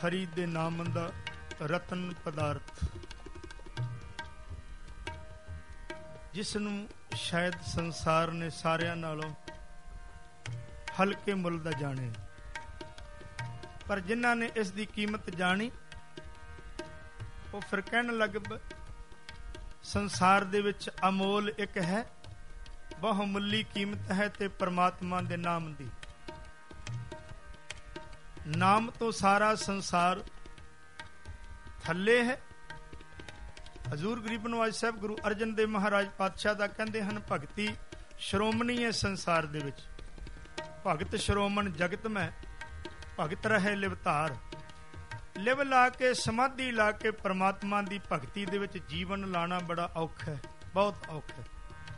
ਹਰੀ ਦੇ ਨਾਮ ਦਾ ਰਤਨ ਪਦਾਰਥ, ਜਿਸ ਨੂੰ ਸ਼ਾਇਦ ਸੰਸਾਰ ਨੇ ਸਾਰਿਆਂ ਨਾਲੋਂ ਹਲਕੇ ਮੁੱਲ ਦਾ ਜਾਣੇ, ਪਰ ਜਿਨ੍ਹਾਂ ਨੇ ਇਸ ਦੀ ਕੀਮਤ ਜਾਣੀ ਉਹ ਫਿਰ ਕਹਿਣ ਲੱਗ ਪਏ ਸੰਸਾਰ ਦੇ ਵਿੱਚ ਅਮੋਲ ਇੱਕ ਹੈ, ਬਹੁਮੁੱਲੀ ਕੀਮਤ ਹੈ ਤੇ ਪਰਮਾਤਮਾ ਦੇ ਨਾਮ ਦੀ। ਨਾਮ ਤੋਂ ਸਾਰਾ ਸੰਸਾਰ ਥੱਲੇ ਹੈ। ਹਜ਼ੂਰ ਗਰੀਬ ਨਵਾਜ਼ ਸਾਹਿਬ ਗੁਰੂ ਅਰਜਨ ਦੇਵ ਮਹਾਰਾਜ ਪਾਤਸ਼ਾਹ ਦਾ ਕਹਿੰਦੇ ਹਨ, ਭਗਤੀ ਸ਼੍ਰੋਮਣੀ ਹੈ ਸੰਸਾਰ ਦੇ ਵਿੱਚ। ਭਗਤ ਸ਼੍ਰੋਮਣ ਜਗਤ ਮੈਂ, ਭਗਤ ਰਹੇ ਲਿਵਤਾਰ। ਲਿਵ ਲਾ ਕੇ, ਸਮਾਧੀ ਲਾ ਕੇ ਪਰਮਾਤਮਾ ਦੀ ਭਗਤੀ ਦੇ ਵਿੱਚ ਜੀਵਨ ਲਾਣਾ ਬੜਾ ਔਖਾ ਹੈ, ਬਹੁਤ ਔਖਾ ਹੈ।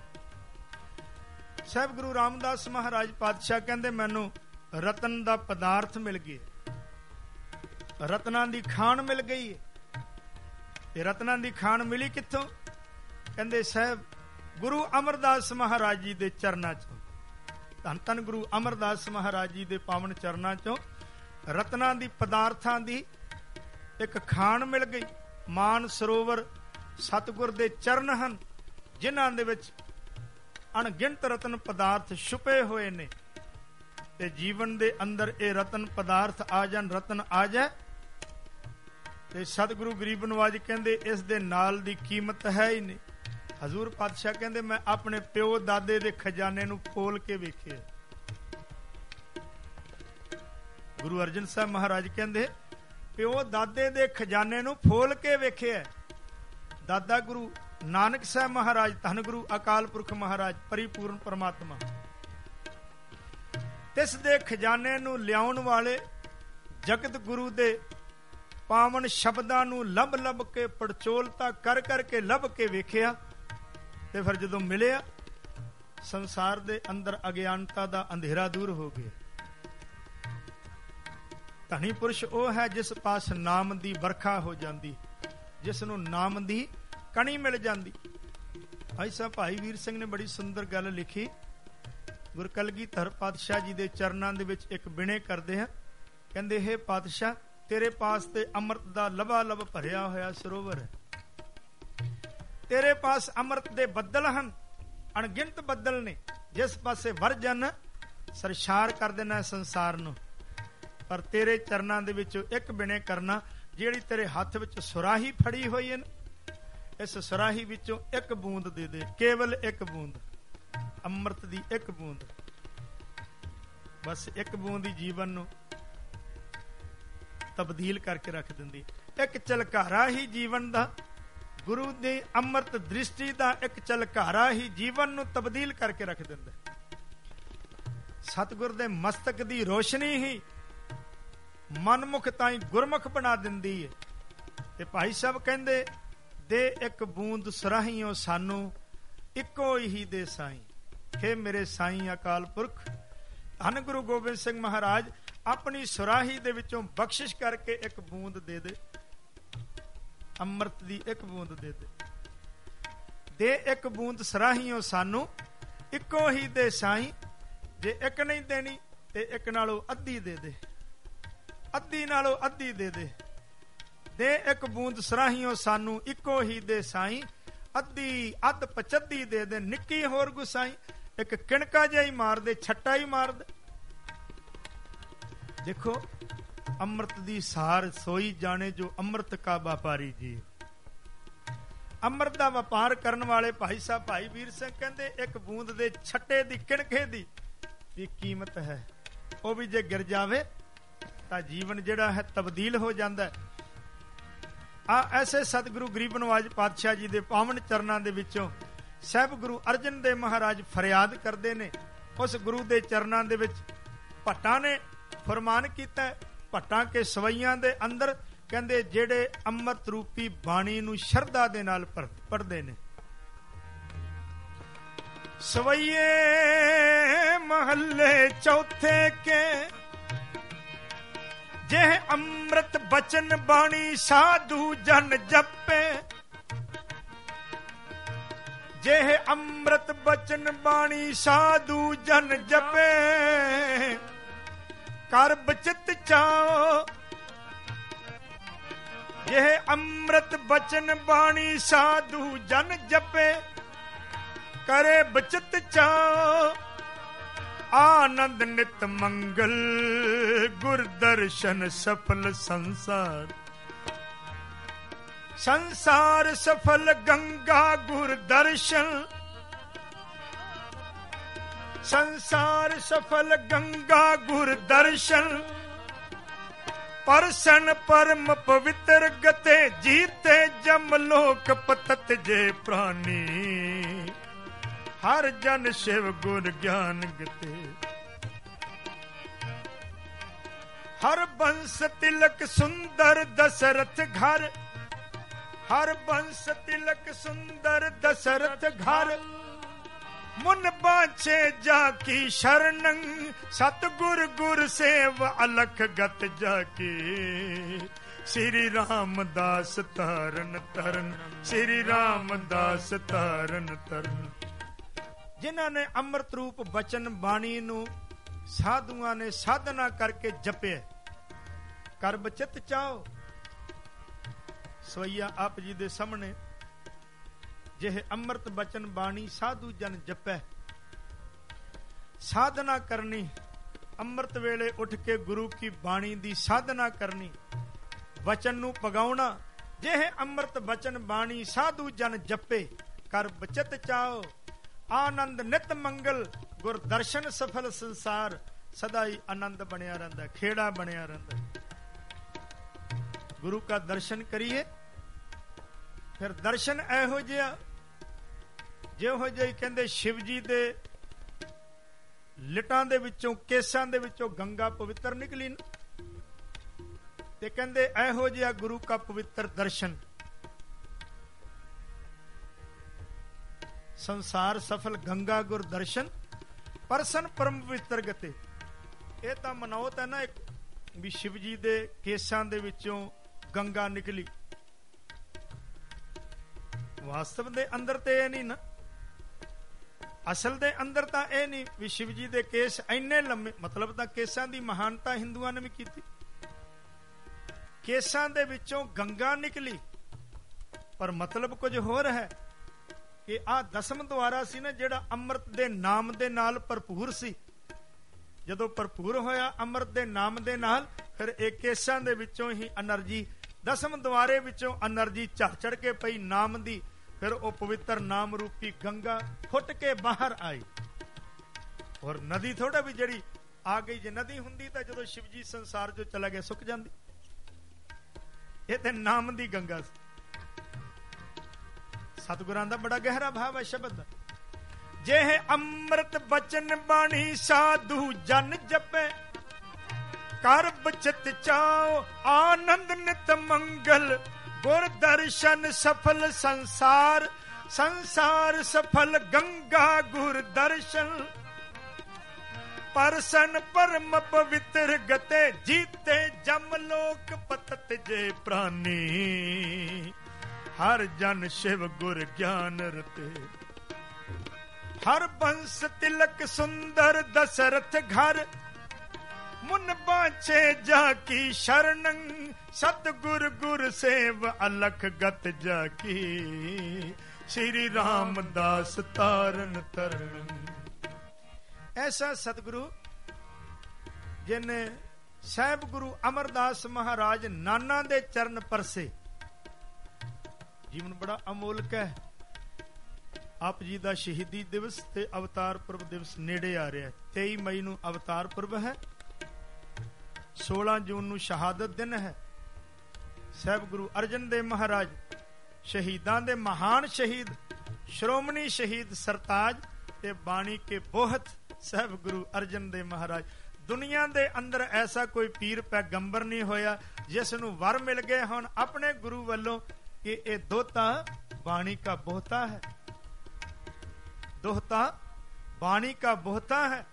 ਸਾਹਿਬ ਗੁਰੂ ਰਾਮਦਾਸ ਮਹਾਰਾਜ ਪਾਤਸ਼ਾਹ ਕਹਿੰਦੇ ਮੈਨੂੰ ਰਤਨ ਦਾ ਪਦਾਰਥ ਮਿਲ ਗਿਆ, ਰਤਨਾਂ ਦੀ ਖਾਣ ਮਿਲ ਗਈ ਹੈ। ਤੇ ਰਤਨਾਂ ਦੀ ਖਾਣ ਮਿਲੀ ਕਿੱਥੋਂ? ਕਹਿੰਦੇ ਸਾਹਿਬ ਗੁਰੂ ਅਮਰਦਾਸ ਮਹਾਰਾਜ ਜੀ ਦੇ ਚਰਨਾਂ ਚੋਂ, ਧੰਨ ਧੰਨ ਗੁਰੂ ਅਮਰਦਾਸ ਮਹਾਰਾਜ ਜੀ ਦੇ ਪਾਵਨ ਚਰਨਾਂ ਚੋਂ ਰਤਨਾਂ ਦੀ ਪਦਾਰਥਾਂ ਦੀ ਇੱਕ ਖਾਣ ਮਿਲ ਗਈ। ਮਾਨ ਸਰੋਵਰ ਸਤਿਗੁਰ ਦੇ ਚਰਨ ਹਨ, ਜਿਨ੍ਹਾਂ ਦੇ ਵਿੱਚ ਅਣਗਿਣਤ ਰਤਨ ਪਦਾਰਥ ਛੁਪੇ ਹੋਏ ਨੇ, ਤੇ ਜੀਵਨ ਦੇ ਅੰਦਰ ਇਹ ਰਤਨ ਪਦਾਰਥ ਆ ਜਾਣ, ਰਤਨ ਆ ਜਾਏ ਤੇ ਸਤਿਗੁਰੂ ਗਰੀਬ ਨਵਾਜ ਕਹਿੰਦੇ ਇਸ ਦੇ ਨਾਲ ਦੀ ਕੀਮਤ ਹੈ ਹੀ ਨਹੀਂ। ਹਜ਼ੂਰ ਪਾਤਸ਼ਾਹ ਕਹਿੰਦੇ ਮੈਂ ਆਪਣੇ ਪਿਓ ਦਾਦੇ ਦੇ ਖਜ਼ਾਨੇ ਨੂੰ ਫੋਲ ਕੇ ਵੇਖਿਆ। ਗੁਰੂ ਅਰਜਨ ਸਾਹਿਬ ਮਹਾਰਾਜ ਕਹਿੰਦੇ ਪਿਓ ਦਾਦੇ ਦੇ ਖਜ਼ਾਨੇ ਨੂੰ ਫੋਲ ਕੇ ਵੇਖਿਆ। ਦਾਦਾ ਗੁਰੂ ਨਾਨਕ ਸਾਹਿਬ ਮਹਾਰਾਜ, ਧੰਨ ਗੁਰੂ ਅਕਾਲ ਪੁਰਖ ਮਹਾਰਾਜ, ਪਰਿਪੂਰਨ ਪਰਮਾਤਮਾ, ਤਿਸ ਦੇ ਖਜ਼ਾਨੇ ਨੂੰ ਲਿਆਉਣ ਵਾਲੇ ਜਗਤ ਗੁਰੂ ਦੇ ਪਾਵਨ ਸ਼ਬਦਾਂ ਨੂੰ ਲੱਭ ਲੱਭ ਕੇ, ਪੜਚੋਲਤਾ ਕਰ ਕਰਕੇ ਲੱਭ ਕੇ ਵੇਖਿਆ। ਤੇ ਫਿਰ ਜਦੋਂ ਮਿਲਿਆ, ਸੰਸਾਰ ਦੇ ਅੰਦਰ ਅਗਿਆਨਤਾ ਦਾ ਅੰਧੇਰਾ ਦੂਰ ਹੋ ਗਿਆ। ਧਨੀ ਪੁਰਸ਼ ਉਹ ਹੈ ਜਿਸ ਪਾਸ ਨਾਮ ਦੀ ਵਰਖਾ ਹੋ ਜਾਂਦੀ, ਜਿਸ ਨੂੰ ਨਾਮ ਦੀ ਕਣੀ ਮਿਲ ਜਾਂਦੀ। ਐਸਾ ਭਾਈ ਵੀਰ ਸਿੰਘ ਨੇ ਬੜੀ ਸੁੰਦਰ ਗੱਲ ਲਿਖੀ। ਗੁਰ ਕਲਗੀਧਰ ਪਾਤਸ਼ਾਹ ਜੀ ਦੇ ਚਰਨਾਂ ਦੇ ਵਿੱਚ ਇੱਕ ਬਿਣੇ ਕਰਦੇ ਹਨ। ਕਹਿੰਦੇ ਹੇ ਪਾਤਸ਼ਾਹ, ਤੇਰੇ ਪਾਸ ਤੇ ਅੰਮ੍ਰਿਤ ਦਾ ਲਬਾ ਲਬ ਭਰਿਆ ਹੋਇਆ ਸਰੋਵਰ ਹੈ। ਤੇਰੇ ਪਾਸ ਅੰਮ੍ਰਿਤ ਦੇ ਬੱਦਲ ਹਨ, ਅਣਗਿਣਤ ਬੱਦਲ ਨੇ, ਜਿਸ ਪਾਸੇ ਵਰਜਨ ਸਰਸ਼ਾਰ ਕਰ ਦੇਣਾ ਸੰਸਾਰ ਨੂੰ। ਪਰ ਤੇਰੇ ਚਰਨਾਂ ਦੇ ਵਿੱਚੋਂ ਇੱਕ ਬਿਣੇ ਕਰਨਾ, ਜਿਹੜੀ ਤੇਰੇ ਹੱਥ ਵਿੱਚ ਸੁਰਾਹੀ ਫੜੀ ਹੋਈ ਹੈ, ਇਸ ਸੁਰਾਹੀ ਵਿੱਚੋਂ ਇੱਕ ਬੂੰਦ ਦੇ ਦੇ, ਕੇਵਲ ਇੱਕ ਬੂੰਦ, ਅੰਮ੍ਰਿਤ ਦੀ ਇੱਕ ਬੂੰਦ। ਬਸ ਇੱਕ ਬੂੰਦ ਹੀ ਜੀਵਨ ਨੂੰ ਤਬਦੀਲ ਕਰਕੇ ਰੱਖ ਦਿੰਦੀ। ਇੱਕ ਝਲਕਾਰਾ ਹੀ ਜੀਵਨ ਦਾ, ਗੁਰੂ ਦੀ ਅੰਮ੍ਰਿਤ ਦ੍ਰਿਸ਼ਟੀ ਦਾ ਇੱਕ ਝਲਕਾਰਾ ਹੀ ਜੀਵਨ ਨੂੰ ਤਬਦੀਲ ਕਰਕੇ ਰੱਖ ਦਿੰਦਾ। ਸਤਿਗੁਰ ਦੇ ਮਸਤਕ ਦੀ ਰੋਸ਼ਨੀ ਹੀ ਮਨਮੁਖ ਤਾਈਂ ਗੁਰਮੁਖ ਬਣਾ ਦਿੰਦੀ ਹੈ। ਤੇ ਭਾਈ ਸਾਹਿਬ ਕਹਿੰਦੇ ਦੇ ਇੱਕ ਬੂੰਦ ਸੁਰਾਹੀਓ ਸਾਨੂੰ, ਇੱਕੋ ਹੀ ਦੇ ਸਾਈਂ। ਹੇ ਮੇਰੇ ਸਾਈਂ ਅਕਾਲ ਪੁਰਖ, ਧੰਨ ਗੁਰੂ ਗੋਬਿੰਦ ਸਿੰਘ ਮਹਾਰਾਜ ਆਪਣੀ ਸੁਰਾਹੀ ਦੇ ਵਿੱਚੋਂ ਬਖਸ਼ਿਸ਼ ਕਰਕੇ ਇੱਕ ਬੂੰਦ ਦੇ ਦੇ, ਅੰਮ੍ਰਿਤ ਦੀ ਇੱਕ ਬੂੰਦ ਦੇ ਦੇ। ਦੇ ਇੱਕ ਬੂੰਦ ਸੁਰਾਹੀਓ ਸਾਨੂੰ, ਇੱਕੋ ਹੀ ਦੇ ਸਾਈਂ। ਜੇ ਇੱਕ ਨਹੀਂ ਦੇਣੀ ਤੇ ਇੱਕ ਨਾਲੋਂ ਅੱਧੀ ਦੇ ਦੇ, ਅੱਧੀ ਨਾਲੋਂ ਅੱਧੀ ਦੇ ਦੇ। ਦੇ ਇੱਕ ਬੂੰਦ ਸੁਰਾਹੀਓ ਸਾਨੂੰ, ਇੱਕੋ ਹੀ ਦੇ ਸਾਈਂ। ਅੱਧੀ ਅੱਧ ਪਚੱਧੀ ਦੇ ਦੇ, ਨਿੱਕੀ ਹੋਰ ਗੁਸਾਈ। ਇੱਕ ਕਿਣਕਾ ਜਿਹਾ ਹੀ ਮਾਰ ਦੇ, ਛੱਟਾ ਹੀ ਮਾਰ ਦੇ। ਦੇਖੋ ਅੰਮ੍ਰਿਤ ਦੀ ਸਾਰ ਸੋਈ ਜਾਣੇ ਜੋ ਅੰਮ੍ਰਿਤ ਕਾ ਵਪਾਰੀ ਜੀ। ਅੰਮ੍ਰਿਤ ਦਾ ਵਪਾਰ ਕਰਨ ਵਾਲੇ ਭਾਈ ਸਾਹਿਬ ਭਾਈ ਵੀਰ ਸਿੰਘ ਕਹਿੰਦੇ ਇੱਕ ਬੂੰਦ ਦੇ ਛੱਟੇ ਦੀ, ਕਿਣਕੇ ਦੀ ਵੀ ਕੀਮਤ ਹੈ। ਉਹ ਵੀ ਜੇ ਗਿਰ ਜਾਵੇ ਤਾਂ ਜੀਵਨ ਜਿਹੜਾ ਹੈ ਤਬਦੀਲ ਹੋ ਜਾਂਦਾ। ਆ ਐਸੇ ਸਤਿਗੁਰੂ ਗਰੀਬ ਨਵਾਜ ਪਾਤਸ਼ਾਹ ਜੀ ਦੇ ਪਾਵਨ ਚਰਨਾਂ ਦੇ ਵਿੱਚੋਂ ਸਾਹਿਬ ਗੁਰੂ ਅਰਜਨ ਦੇਵ ਮਹਾਰਾਜ ਫਰਿਆਦ ਕਰਦੇ ਨੇ। ਉਸ ਗੁਰੂ ਦੇ ਚਰਨਾਂ ਦੇ ਵਿੱਚ ਭੱਟਾਂ ਨੇ ਫਰਮਾਨ ਕੀਤਾ। ਭੱਟਾਂ ਕੇ ਸਵਈਆਂ ਦੇ ਅੰਦਰ ਕਹਿੰਦੇ ਜਿਹੜੇ ਅੰਮ੍ਰਿਤ ਰੂਪੀ ਬਾਣੀ ਨੂੰ ਸ਼ਰਧਾ ਦੇ ਨਾਲ ਪੜ੍ਹਦੇ ਨੇ। ਸਵਈਏ ਮਹੱਲੇ ਚੌਥੇ ਕੇ ਜੇ ਅੰਮ੍ਰਿਤ ਬਚਨ ਬਾਣੀ ਸਾਧੂ ਜਨ ਜਪੇ। ਜੇ ਅੰਮ੍ਰਿਤ ਬਚਨ ਬਾਣੀ ਸਾਧੂ ਜਨ ਜਪੇ। ਕਰ ਬਚਿਤ ਚਾਓ ਇਹ ਅੰਮ੍ਰਿਤ ਬਚਨ ਬਾਣੀ ਸਾਧੂ ਜਨ ਜਪੇ ਕਰੇ ਬਚਤ ਚਾਉ ਆਨੰਦ ਨਿਤ ਮੰਗਲ ਗੁਰ ਦਰਸ਼ਨ ਸਫਲ ਸੰਸਾਰ ਸੰਸਾਰ ਸਫਲ ਗੰਗਾ ਗੁਰ ਦਰਸ਼ਨ ਸੰਸਾਰ ਸਫਲ ਗੰਗਾ ਗੁਰ ਦਰਸ਼ਨ ਪਰਸਨ ਪਰਮ ਪਵਿੱਤਰ ਗਤੇ ਜੀਤੇ ਜਮ ਲੋਕ ਪਤਤ ਜੇ ਪ੍ਰਾਨੀ ਹਰ ਜਨ ਸ਼ਿਵ ਗੁਰ ਗਿਆਨ ਗਤੇ ਹਰ ਬੰਸ ਤਿਲਕ ਸੁੰਦਰ ਦਸ਼ਰਥ ਘਰ ਹਰ ਬੰਸ ਤਿਲਕ ਸੁੰਦਰ ਦਸ਼ਰਥ ਘਰ ਮੁਨ ਬਾਛੇ ਜਾ ਕੀ ਸ਼ਰਨੰ ਸਤਿਗੁਰ ਗੁਰ ਸੇਵ ਅਲਖ ਗਤ ਜਾ ਕੇ ਸ੍ਰੀ ਰਾਮਦਾਸ ਤਾਰਨ ਤਰਨ ਸ੍ਰੀ ਰਾਮਦਾਸ ਤਾਰਨ ਤਰਨ। ਜਿਨ੍ਹਾਂ ਨੇ ਅੰਮ੍ਰਿਤ ਰੂਪ ਬਚਨ ਬਾਣੀ ਨੂੰ ਸਾਧੂਆਂ ਨੇ ਸਾਧਨਾ ਕਰਕੇ ਜਪਿਆ ਕਰ ਬਚਤ ਚਾਓ। ਸਵਈਆ ਆਪ ਜੀ ਦੇ ਸਾਹਮਣੇ ਜਿਹੇ ਅੰਮ੍ਰਿਤ ਬਚਨ ਬਾਣੀ ਸਾਧੂ ਜਨ ਜਪੈ ਸਾਧਨਾ ਕਰਨੀ ਅੰਮ੍ਰਿਤ ਵੇਲੇ ਉੱਠ ਕੇ ਗੁਰੂ ਕੀ ਬਾਣੀ ਦੀ ਸਾਧਨਾ ਕਰਨੀ ਵਚਨ ਨੂੰ ਪਗਾਉਣਾ ਜਿਹੇ ਅੰਮ੍ਰਿਤ ਬਚਨ ਬਾਣੀ ਸਾਧੂ ਜਨ ਜਪੇ ਕਰ ਬਚਤ ਚਾਓ ਆਨੰਦ ਨਿਤ ਮੰਗਲ ਗੁਰ ਦਰਸ਼ਨ ਸਫਲ ਸੰਸਾਰ ਸਦਾ ਹੀ ਆਨੰਦ ਬਣਿਆ ਰਹਿੰਦਾ ਖੇੜਾ ਬਣਿਆ ਰਹਿੰਦਾ। ਗੁਰੂ का दर्शन करिए ਫਿਰ ਦਰਸ਼ਨ ਇਹੋ ਜਿਹਾ ਜਿਹੋ ਜਿਹੀ ਕਹਿੰਦੇ ਸ਼ਿਵ ਜੀ ਦੇ ਲਿਟਾਂ ਦੇ ਵਿੱਚੋਂ ਕੇਸਾਂ ਦੇ ਵਿੱਚੋਂ ਗੰਗਾ ਪਵਿੱਤਰ ਨਿਕਲੀ ਨਾ ਤੇ ਕਹਿੰਦੇ ਇਹੋ ਜਿਹਾ ਗੁਰੂ का ਪਵਿੱਤਰ ਦਰਸ਼ਨ ਸੰਸਾਰ ਸਫਲ ਗੰਗਾ ਗੁਰ ਦਰਸ਼ਨ ਪਰਸਨ ਪਰਮ ਪਵਿੱਤਰ ਗਤੇ। ਇਹ ਤਾਂ ਮਨੌਤ ਹੈ ਨਾ ਇੱਕ ਵੀ ਸ਼ਿਵ ਜੀ ਦੇ ਕੇਸਾਂ ਦੇ ਵਿੱਚੋਂ ਗੰਗਾ ਨਿਕਲੀ ਵਾਸਤਵ ਦੇ ਅੰਦਰ ਤੇ ਇਹ ਨਹੀਂ ਨਾ ਅਸਲ ਦੇ ਅੰਦਰ ਤਾਂ ਇਹ ਨਹੀਂ ਵੀ ਸ਼ਿਵ ਜੀ ਦੇ ਕੇਸ ਇੰਨੇ ਲੰਮੇ ਮਤਲਬ ਤਾਂ ਕੇਸਾਂ ਦੀ ਮਹਾਨਤਾ ਹਿੰਦੂਆਂ ਨੇ ਵੀ ਕੀਤੀ ਕੇਸਾਂ ਦੇ ਵਿੱਚੋਂ ਗੰਗਾ ਨਿਕਲੀ ਪਰ ਮਤਲਬ ਕੁਝ ਹੋਰ ਹੈ ਕਿ ਆਹ ਦਸਮ ਦੁਆਰਾ ਸੀ ਨਾ ਜਿਹੜਾ ਅੰਮ੍ਰਿਤ ਦੇ ਨਾਮ ਦੇ ਨਾਲ ਭਰਪੂਰ ਸੀ ਜਦੋਂ ਭਰਪੂਰ ਹੋਇਆ ਅੰਮ੍ਰਿਤ ਦੇ ਨਾਮ ਦੇ ਨਾਲ ਫਿਰ ਇਹ ਕੇਸਾਂ ਦੇ ਵਿੱਚੋਂ ਹੀ એનર્ਜੀ ਦਸਮ ਦੁਆਰੇ ਵਿੱਚੋਂ એનર્ਜੀ ਝੜ ਕੇ ਪਈ ਨਾਮ ਦੀ ਫਿਰ ਉਹ ਪਵਿੱਤਰ ਨਾਮ ਰੂਪੀ ਗੰਗਾ ਫੁੱਟ ਕੇ ਬਾਹਰ ਆਈ। ਔਰ ਨਦੀ ਥੋੜਾ ਵੀ ਜਿਹੜੀ ਆ ਗਈ ਜੇ ਨਦੀ ਹੁੰਦੀ ਤਾਂ ਜਦੋਂ ਸ਼ਿਵ ਜੀ ਸੰਸਾਰ ਜੋ ਚਲਾ ਗਿਆ ਸੁੱਕ ਜਾਂਦੀ ਇਹ ਤੇ ਨਾਮ ਦੀ ਗੰਗਾ ਸੀ। ਸਤਿਗੁਰਾਂ ਦਾ ਬੜਾ ਗਹਿਰਾ ਭਾਵ ਹੈ ਸ਼ਬਦ ਦਾ ਜਿਹੇ ਅੰਮ੍ਰਿਤ ਬਚਨ ਬਾਣੀ ਸਾਧੂ ਜਨ ਜਪੇ ਕਰ ਬਚਤ ਚਾਓ ਆਨੰਦ ਨਿਤ ਮੰਗਲ ਗੁਰ ਦਰਸ਼ਨ ਸਫਲ ਸੰਸਾਰ ਸੰਸਾਰ ਸਫਲ ਗੰਗਾ ਗੁਰ ਦਰਸ਼ਨ ਪਰਸਨ ਪਰਮ ਪਵਿੱਤਰ ਗਤੇ ਜੀਤੇ ਜਮ ਲੋਕ ਪਤਤ ਜੇ ਪ੍ਰਾਨੀ ਹਰ ਜਨ ਸ਼ਿਵ ਗੁਰ ਗਿਆਨ ਰਤੇ ਹਰ ਬੰਸ ਤਿਲਕ ਸੁੰਦਰ ਦਸ਼ਰਥ ਘਰ ਮੁਨ ਬਾਛੇ ਜਾ ਕੀ ਸ਼ਰਨੰ ਸਤਿਗੁਰ ਗੁਰ ਸੇਵ ਅਲਖ ਗਤ ਜਾ ਕੀ ਸ੍ਰੀ ਰਾਮਦਾਸ ਤਾਰਨ ਤਰਨ। ਐਸਾ ਸਤਿਗੁਰੂ ਜਿਨੇ ਸਾਹਿਬ ਗੁਰੂ ਅਮਰਦਾਸ ਮਹਾਰਾਜ ਨਾਨਾ ਦੇ ਚਰਨ ਪਰਸੇ ਜੀਵਨ ਬੜਾ ਅਮੋਲਕ ਹੈ। ਆਪ ਜੀ ਦਾ ਸ਼ਹੀਦੀ ਦਿਵਸ ਤੇ ਅਵਤਾਰ ਪੁਰਬ ਦਿਵਸ ਨੇੜੇ ਆ ਰਿਹਾ ਹੈ। 23 ਮਈ ਨੂੰ ਅਵਤਾਰ ਪੁਰਬ ਹੈ 16 ਜੂਨ ਨੂੰ ਸ਼ਹਾਦਤ ਦਿਨ ਹੈ। ਸਾਹਿਬ ਗੁਰੂ ਅਰਜਨ ਦੇਵ ਮਹਾਰਾਜ ਸ਼ਹੀਦਾਂ ਦੇ ਮਹਾਨ ਸ਼ਹੀਦ ਸ਼੍ਰੋਮਣੀ ਸ਼ਹੀਦ ਸਰਤਾਜ ਤੇ ਬਾਣੀ ਕੇ ਬੋਹਤ ਸਾਹਿਬ ਗੁਰੂ ਅਰਜਨ ਦੇਵ ਮਹਾਰਾਜ ਦੁਨੀਆ ਦੇ ਅੰਦਰ ਐਸਾ ਕੋਈ ਪੀਰ ਪੈਗੰਬਰ ਨਹੀਂ ਹੋਇਆ ਜਿਸ ਨੂੰ ਵਰ ਮਿਲ ਗਏ ਹੁਣ ਆਪਣੇ ਗੁਰੂ ਵੱਲੋਂ ਕਿ ਇਹ ਦੋਹਤਾ ਬਾਣੀ ਕਾ ਬੋਹਤਾ ਹੈ ਦੋਹਤਾ ਬਾਣੀ ਕਾ ਬੋਹਤਾ ਹੈ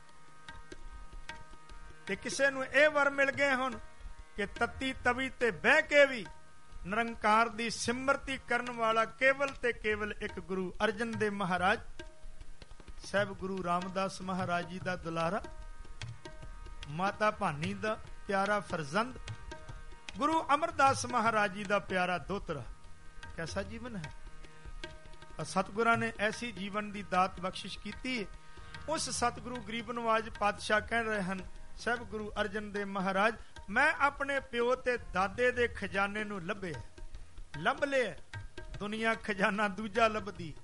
ਤੇ ਕਿਸੇ ਨੂੰ ਇਹ ਵਰ ਮਿਲ ਗਏ ਹੁਣ ਕਿ ਤਤੀ ਤਵੀ ਤੇ ਬਹਿ ਕੇ ਵੀ ਨਿਰੰਕਾਰ ਦੀ ਸਿਮਰਤੀ ਕਰਨ ਵਾਲਾ ਕੇਵਲ ਤੇ ਕੇਵਲ ਇੱਕ ਗੁਰੂ ਅਰਜਨ ਦੇਵ ਮਹਾਰਾਜ ਸਾਹਿਬ ਗੁਰੂ ਰਾਮਦਾਸ ਮਹਾਰਾਜ ਜੀ ਦਾ ਦੁਲਾਰਾ ਮਾਤਾ ਭਾਨੀ ਦਾ ਪਿਆਰਾ ਫਰਜ਼ੰਦ ਗੁਰੂ ਅਮਰਦਾਸ ਮਹਾਰਾਜ ਜੀ ਦਾ ਪਿਆਰਾ ਦੋਤਰਾ ਕੈਸਾ ਜੀਵਨ ਹੈ। ਸਤਿਗੁਰਾਂ ਨੇ ਐਸੀ ਜੀਵਨ ਦੀ ਦਾਤ ਬਖਸ਼ਿਸ਼ ਕੀਤੀ। ਉਸ ਸਤਿਗੁਰੂ ਗਰੀਬ ਨਵਾਜ ਪਾਤਸ਼ਾਹ ਕਹਿ ਰਹੇ ਹਨ, ਸਾਹਿਬ ਗੁਰੂ ਅਰਜਨ ਦੇਵ ਮਹਾਰਾਜ, ਮੈਂ ਆਪਣੇ ਪਿਓ ਤੇ ਦਾਦੇ ਦੇ ਖਜ਼ਾਨੇ ਨੂੰ ਲੱਭ ਲਿਆ। ਦੁਨੀਆ ਖਜ਼ਾਨਾ ਦੂਜਾ ਲੱਭਦੀ,